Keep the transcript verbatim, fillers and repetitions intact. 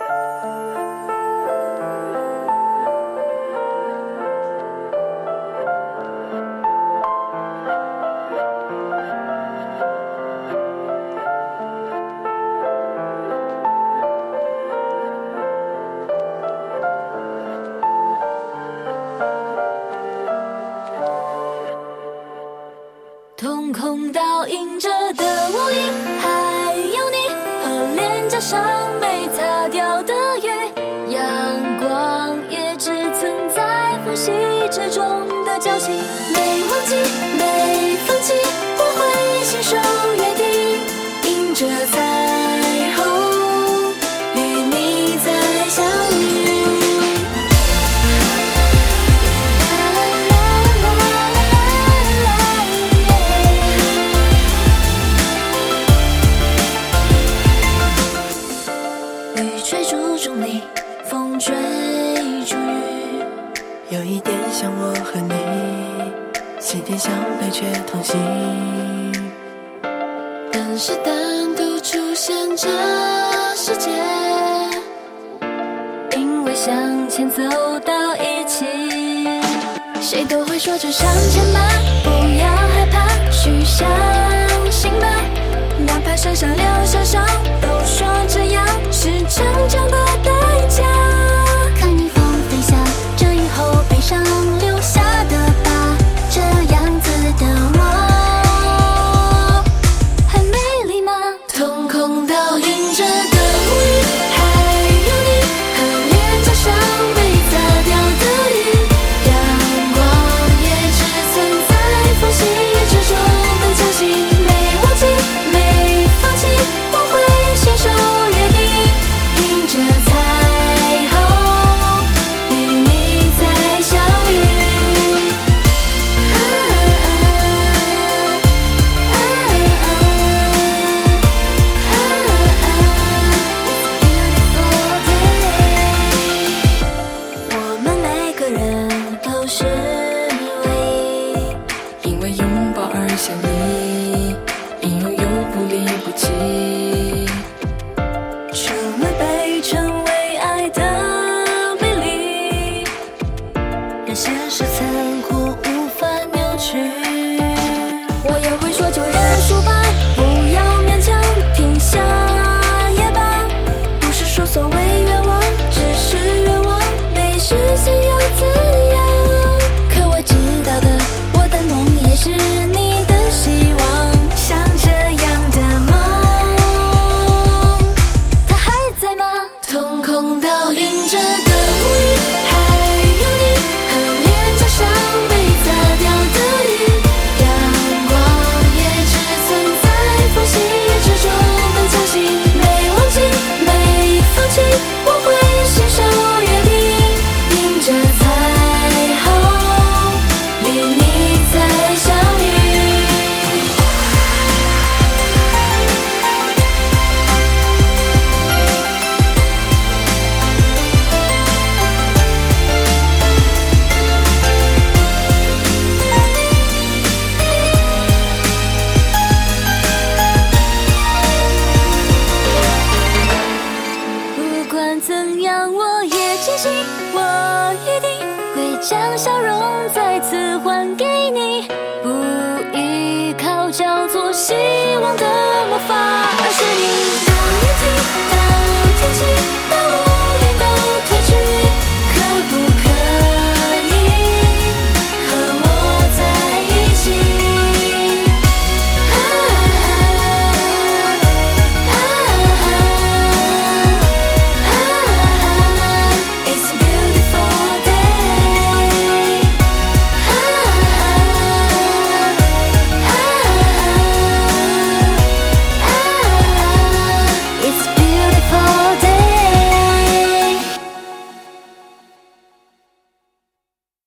瞳孔倒映着的无影，还有你和脸颊上被擦掉的雨，阳光也只存在缝隙之中的交集，没忘记，没放弃，我会信手约定，迎着彩虹与你再相遇。追逐中你，风追逐雨， 有一点像我和你，西天相背却同行， 但是单独出现这世界，因为向前走到一起，谁都会说就向前吧，不要害怕，去相信吧，哪怕身上留下伤，都说这样是成长的代价。看迎风飞翔，这以后悲伤留下的疤，这样子的我还美丽吗？瞳孔倒映着的无语，还有你和脸颊上被擦掉的雨，阳光也只存在缝隙之中的交集，没忘记，没放弃，我会信手约定，迎着彩虹与你再相遇。啊啊啊啊啊 我们每个人都是唯一， 因为拥抱而相依，因拥有不离不弃， 除了被称为爱的美丽，让现实残酷无法扭曲。我也会说就认输吧，不要勉强，停下也罢，不是说所谓愿望，只是愿望没实现又怎样？可我知道的，我的梦也是你的希望，像这样的梦它还在吗？瞳孔倒映着的无语，还有你和脸颊上被擦掉的雨，阳光也只存在缝隙之中的交集，没忘记，没放弃，我会信手约定，迎着彩虹与你再相遇。不管怎样，我也坚信，我一定会将笑容再次还给你，不依靠叫做希望的